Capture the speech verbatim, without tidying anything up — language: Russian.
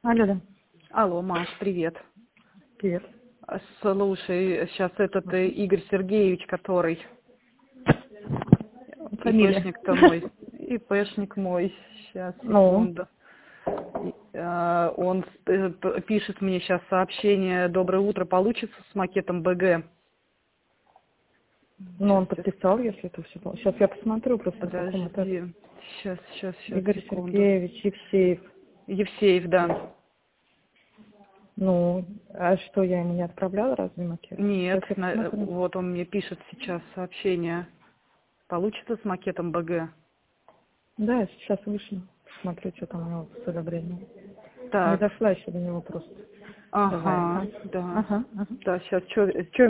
Алло, да. Алло, Маш, привет. Привет. Слушай, сейчас этот э, Игорь Сергеевич, который Фамилия. ИПшник-то мой, ИПшник мой, сейчас, Ну, секунду. И, э, Он э, п- пишет мне сейчас сообщение: «Доброе утро, получится с макетом БГ?» ну он Сейчас, подписал, если это все. Сейчас я посмотрю просто, в каком это. подожди, сейчас, сейчас, сейчас, Игорь секунду. Сергеевич Евсеев. Евсеев, да. Ну, а что, я ему не отправляла, разве макет? Нет, Сейчас я на- посмотрю. вот он мне пишет сейчас сообщение: «Получится с макетом БГ?» Да, я сейчас вышлю. Посмотрю, что там у него с одобрением. Не Так, дошла еще до него просто. Давай, ага, ага. да. Ага, ага. Да, сейчас, что